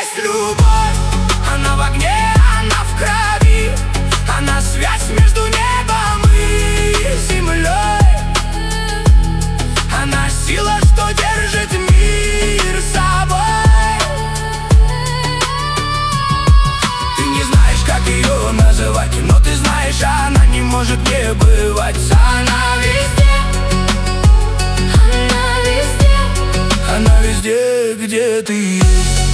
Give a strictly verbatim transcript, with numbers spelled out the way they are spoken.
есть любовь. Она в огне, она в крови. Она связь между небом и землей. Она сила, что держит мир собой. Ты не знаешь, как ее называть, но ты знаешь, она не может не бывать. Она везде, она везде, она везде, где ты есть.